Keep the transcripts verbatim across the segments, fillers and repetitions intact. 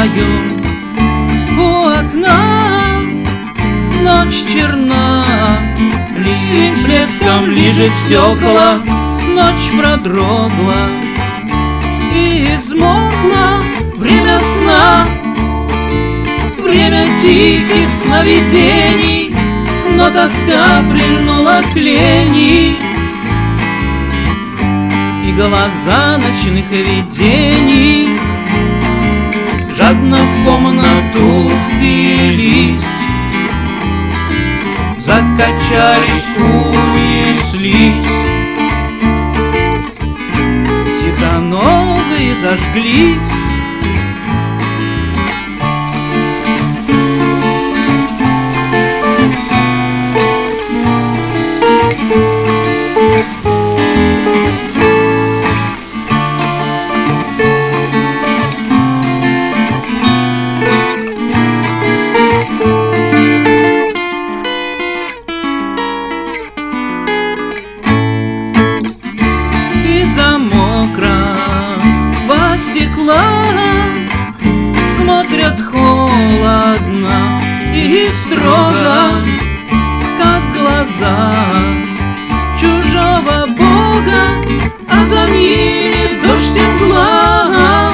стою у окна, ночь черна, ливень с блеском лижет стекла, ночь продрогла и измокла. Время сна, время тихих сновидений, но тоска прильнула к лени, и глаза ночных видений жадно в комнату впились, закачались, унеслись. Тихоногие зажглись. Из-за мокрого стекла смотрят холодно и строго, как глаза чужого бога, а за ними дождь и мгла.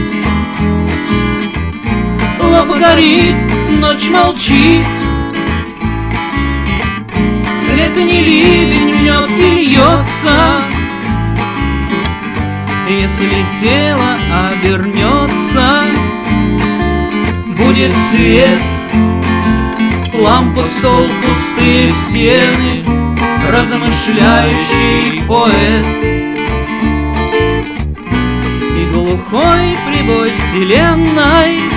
Лоб горит, ночь молчит, летний ливень льет и льется. Если тело обернется, будет свет, лампа, стол, пустые стены, размышляющий поэт. И глухой прибой вселенной